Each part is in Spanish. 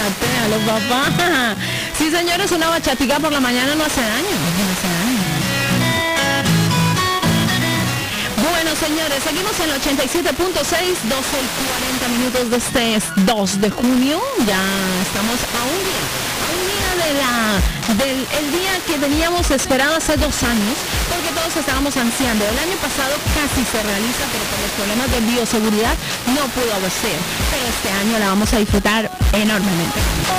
Bachatealo, papá. Sí, señores, una bachatica por la mañana no hace daño. No hace daño. Bueno, señores, seguimos en el 87.6, 12:40 de este 2 de junio. Ya estamos a un día del día que teníamos esperado hace 2 años, porque todos estábamos ansiando. El año pasado casi se realiza, pero por los problemas de bioseguridad no pudo ser. Pero este año la vamos a disfrutar enormemente.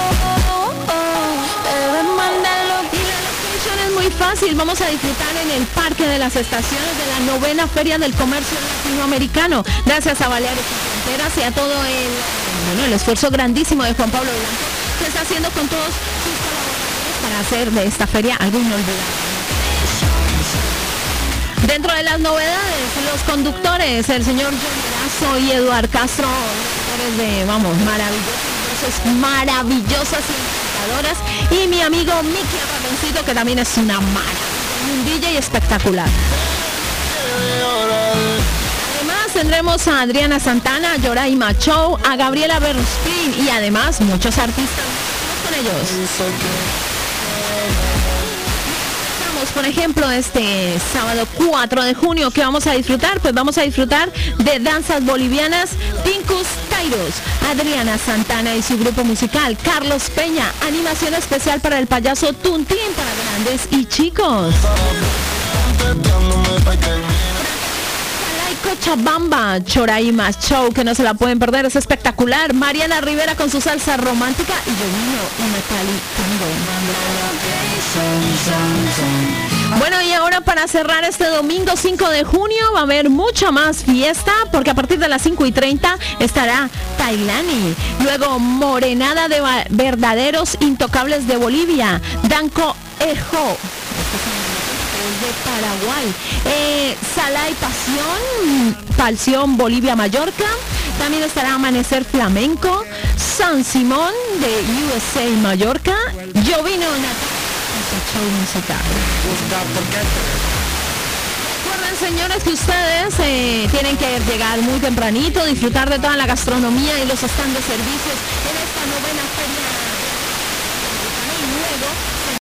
Es muy fácil, vamos a disfrutar en el Parque de las Estaciones de la 9ª Feria del Comercio Latinoamericano, gracias a Baleares Sin Fronteras y a todo el esfuerzo grandísimo de Juan Pablo Blanco, que está haciendo con todos sus colaboradores para hacer de esta feria algo inolvidable. Dentro de las novedades, los conductores, el señor John Lazo y Eduard Castro, maravillosas y mi amigo Mickey Ramoncito, que también es una maravilla, un DJ espectacular. Además tendremos a Adriana Santana, a Yoraima Chow, a Gabriela Berruspin y además muchos artistas con ellos. Por ejemplo, este sábado 4 de junio, ¿qué vamos a disfrutar? Pues vamos a disfrutar de danzas bolivianas, Pincus Tairos, Adriana Santana y su grupo musical, Carlos Peña, animación especial para el payaso Tuntín para grandes y chicos. Cochabamba, Choraima Show, que no se la pueden perder, es espectacular. Mariana Rivera con su salsa romántica y yo vino un metal tango. Bueno, y ahora para cerrar este domingo 5 de junio va a haber mucha más fiesta, porque a partir de las 5:30 estará Tailani. Luego Morenada de Verdaderos Intocables de Bolivia, Danco Ejo de Paraguay, Sala y Pasión Bolivia Mallorca. También estará Amanecer Flamenco, San Simón de USA Mallorca, Jovino show musical. Recuerden, señores, que ustedes tienen que llegar muy tempranito, disfrutar de toda la gastronomía y los stands de servicios en